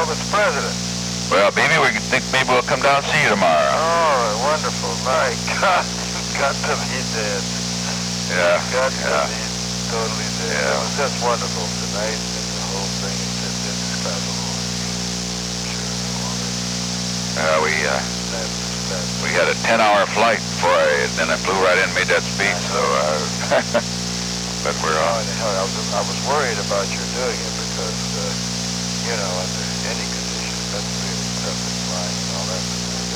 Mr. President. Well, baby, we think maybe we'll come down and see you tomorrow. Oh, wonderful. My God, you've got to be dead. Yeah. Got to be totally dead. Yeah. It was just wonderful tonight, and the whole thing is just indescribable. I'm sure you know already. We had a 10-hour flight before then I flew right in and made that speech, so, but we're on. I was worried about your doing it because, you know, under any conditions, that's really tough and flying and all that.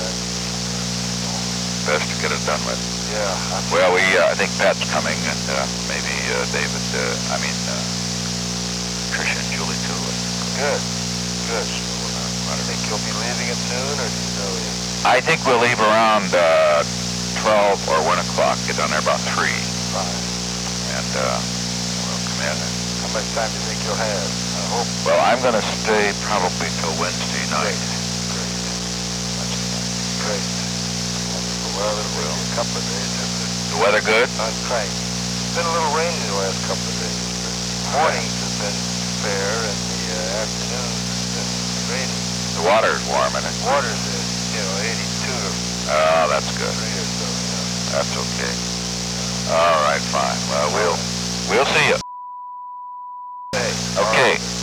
Best to get it done with. Yeah. Well, I think Pat's coming, and maybe David, Tricia and Julie too. Good. I think you'll be leaving it soon, or do you know yet? I think we'll leave around 12 or 1 o'clock. Get down there about 3. Fine. And we'll come in. How much time do you think you'll have? I hope. Well, I'm going to stay probably till Wednesday night. Great. Wonderful. Well, it'll be a couple of days. The weather good? Uncranked. It's been a little rainy the last couple of days. But mornings have been fair, and the afternoons have been rainy. The water's warm, isn't it? Water's at, 82 or Oh, that's good. 3 or so, That's okay. All right, fine. Well, we'll see you. Hey. Okay.